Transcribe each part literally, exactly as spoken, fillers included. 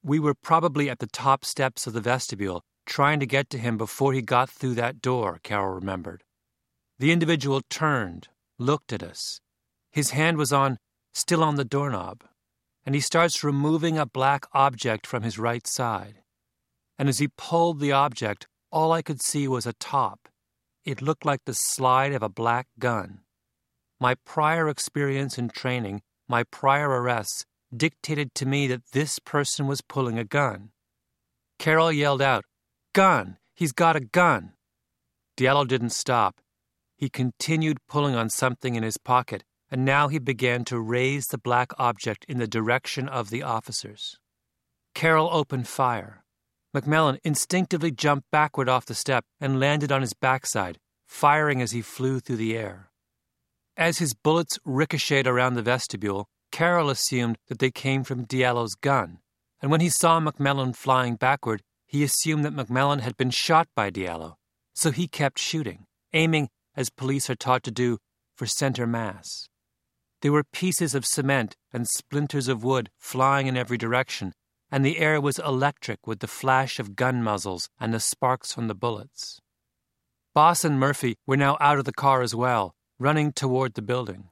We were probably at the top steps of the vestibule, trying to get to him before he got through that door, Carol remembered. The individual turned, looked at us. His hand was on, still on the doorknob, and he starts removing a black object from his right side. And as he pulled the object, all I could see was a top. It looked like the slide of a black gun. My prior experience in training, my prior arrests, dictated to me that this person was pulling a gun. Carol yelled out, "Gun! He's got a gun!" Diallo didn't stop. He continued pulling on something in his pocket, and now he began to raise the black object in the direction of the officers. Carol opened fire. McMillan instinctively jumped backward off the step and landed on his backside, firing as he flew through the air. As his bullets ricocheted around the vestibule, Carol assumed that they came from Diallo's gun, and when he saw McMillan flying backward, he assumed that McMillan had been shot by Diallo, so he kept shooting, aiming, as police are taught to do, for center mass. There were pieces of cement and splinters of wood flying in every direction, and the air was electric with the flash of gun muzzles and the sparks from the bullets. Boss and Murphy were now out of the car as well, running toward the building.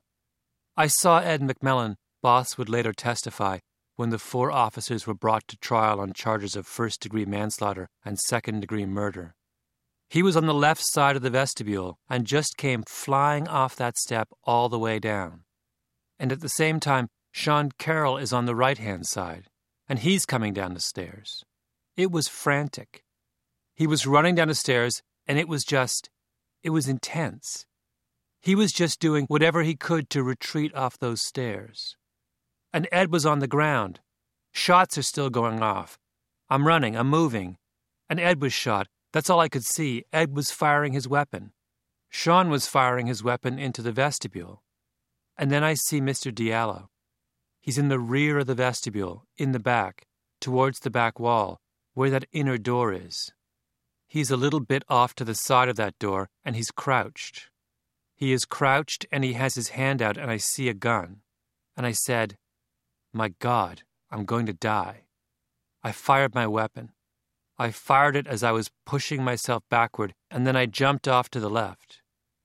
I saw Ed McMillan, Boss would later testify, when the four officers were brought to trial on charges of first-degree manslaughter and second-degree murder. He was on the left side of the vestibule and just came flying off that step all the way down. And at the same time, Sean Carroll is on the right-hand side, and he's coming down the stairs. It was frantic. He was running down the stairs, and it was just, it was intense. He was just doing whatever he could to retreat off those stairs. And Ed was on the ground. Shots are still going off. I'm running, I'm moving. And Ed was shot. That's all I could see. Ed was firing his weapon. Sean was firing his weapon into the vestibule. And then I see Mister Diallo. He's in the rear of the vestibule, in the back, towards the back wall, where that inner door is. He's a little bit off to the side of that door, and he's crouched. He is crouched, and he has his hand out, and I see a gun. And I said, "My God, I'm going to die." I fired my weapon. I fired it as I was pushing myself backward, and then I jumped off to the left.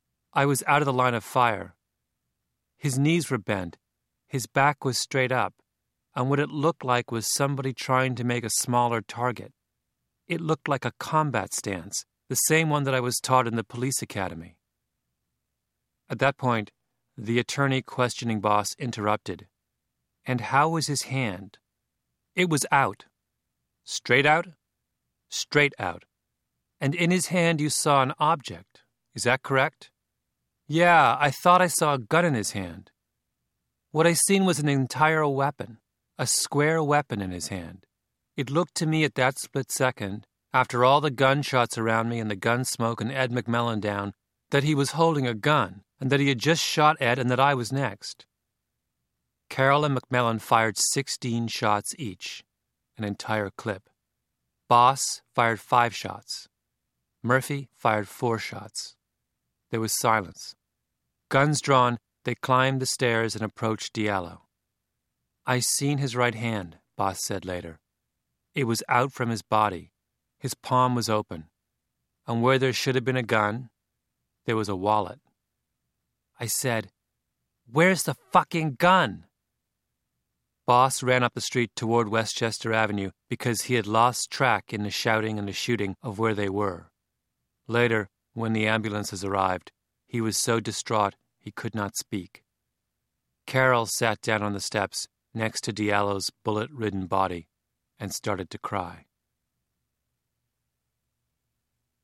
I was out of the line of fire. His knees were bent. His back was straight up, and what it looked like was somebody trying to make a smaller target. It looked like a combat stance, the same one that I was taught in the police academy. At that point, the attorney questioning Boss interrupted. And how was his hand? It was out. Straight out? Straight out. And in his hand you saw an object. Is that correct? Yeah, I thought I saw a gun in his hand. What I seen was an entire weapon, a square weapon in his hand. It looked to me at that split second, after all the gunshots around me and the gun smoke and Ed McMillan down, that he was holding a gun, and that he had just shot Ed and that I was next. Carroll and McMillan fired sixteen shots each, an entire clip. Boss fired five shots. Murphy fired four shots. There was silence. Guns drawn, they climbed the stairs and approached Diallo. "I seen his right hand," Boss said later. "It was out from his body. His palm was open. And where there should have been a gun, there was a wallet." I said, "Where's the fucking gun?" Boss ran up the street toward Westchester Avenue because he had lost track in the shouting and the shooting of where they were. Later, when the ambulances arrived, he was so distraught he could not speak. Carol sat down on the steps next to Diallo's bullet-ridden body and started to cry.